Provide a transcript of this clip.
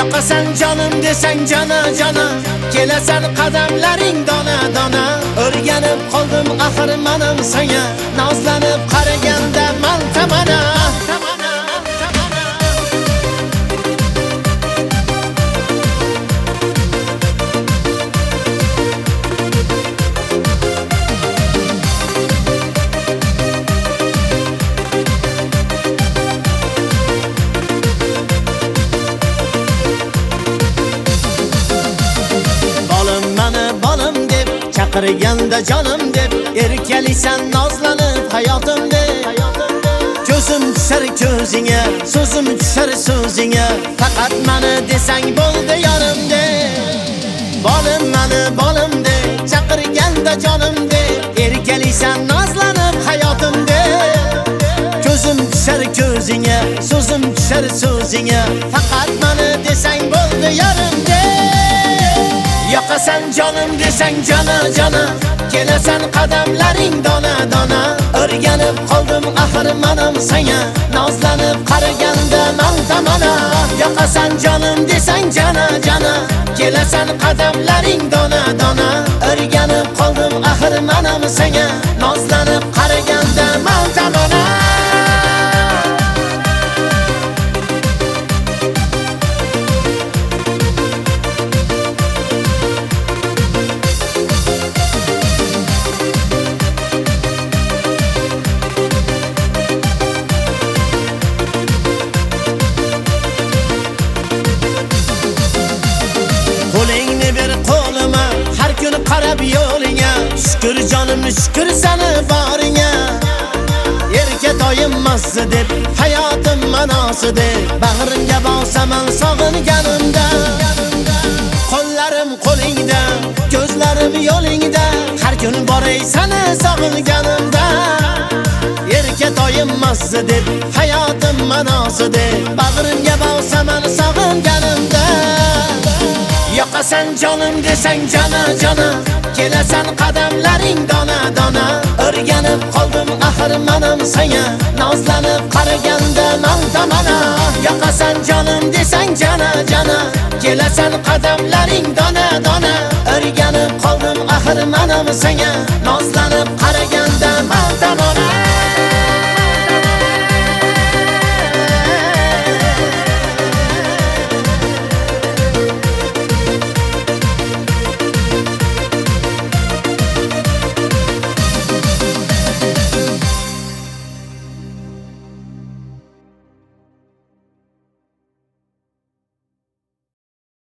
Yoqasan jonim desang jana jana, kelasan qadamlaring dona dona. O'rganib qoldim axir menam senga, nozlanib qaraganda man tamana. Chaqirganda jonim deb, erkalisan nozlanib hayotim deb. Ko'zim tushar ko'zingga, so'zim tushar so'zingga, faqat meni desang bo'ldi yorim deb. Bolim deb, chaqirganda jonim deb, erkalisan nozlanib hayotim deb. Ko'zim tushar ko'zingga, so'zim tushar so'zingga, faqat meni desang bo'ldi yorim deb. Yoqasan jonim desang jana jana, kelasan qadamlaring dona dona. O'rganib qoldim axir menam senga, nozlanib qaraganda man tamana. Yoqasan jonim desang jana jana, kelasan qadamlaring dona dona. O'rganib qoldim axir menam senga, nozlanib qaraganda man tamana. Qo'lingni ber qo'lima, har kun qarab yo'linga. Shukr jonimni, shukr seni boringa. Erkatoyim mazza deb, hayotim ma'nosi deb, bag'rimga bosaman sog'inganimda. Qo'llarim qo'lingda, ko'zlarim yo'lingda, har kun boray seni sog'inganimda. Erkatoyim mazza deb, hayotim ma'nosi deb, bag'rimga bosaman sog'inganimda. Yoqasan jonim desang jana jana, kelasan qadamlaring dona dona. O'rganib qoldim axir menam senga, nozlanib qaraganda man tamana. Yoqasan jonim desang jana jana, kelasan qadamlaring dona dona. O'rganib qoldim axir menam senga, nozlanib qaraganda man